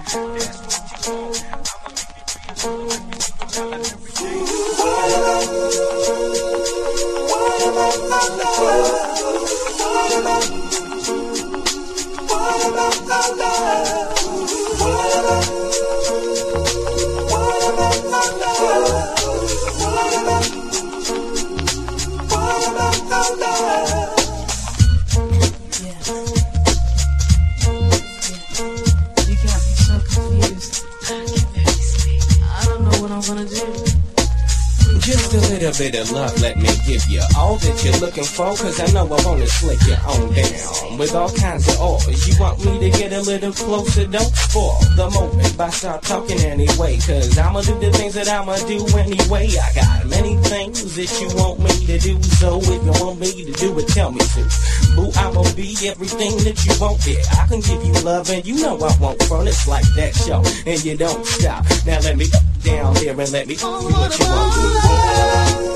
Just a little bit of love, let me give you all that you're looking for, cause I know I wanna slick you on down with all kinds of offers. You want me to get a little closer, don't spoil the moment by start talking anyway, cause I'ma do the things that I'ma do anyway. I got many things that you want me to do, so if you want me to do it, tell me to. Boo, I'ma be everything that you want, yeah. I can give you love and you know I won't front. It's like that show, and you don't stop. Now let me down here and let me do what you want.